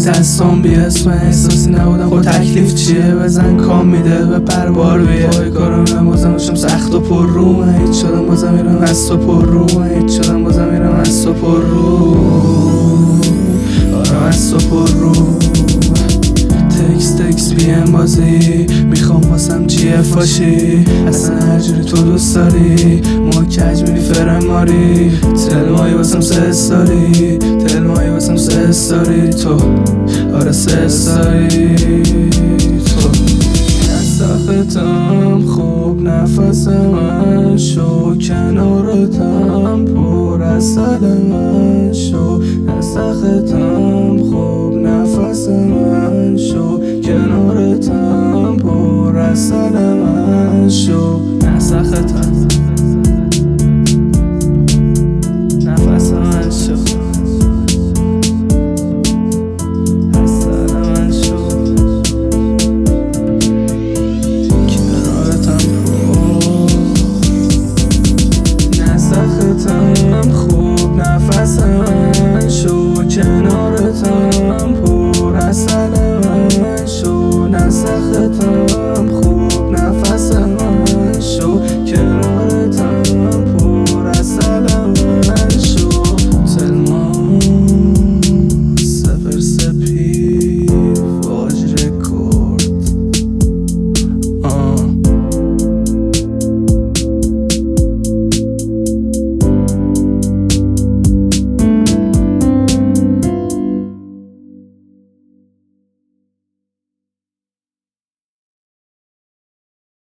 هستم بی اسم احساسی نبودم خود تکلیف چیه بزن کام میده به پروار بیه پای کارم بازم داشتم سخت و پر رومه هیچ شدم بازم میرم هست و پر رومه هیچ شدم بازم میرم هست و پر رو آرم هست و پر رو تکس بیم بازی میخوام واسم چیه فاشی اصلا هر جوری تو دوست داری ما کج میری فرم ماری تل مایی واسم سه استاری تل مایی واسم سه استاری تو آره سه استاری تو نستاختم خوب نفس من شو کنارتم پر از سل من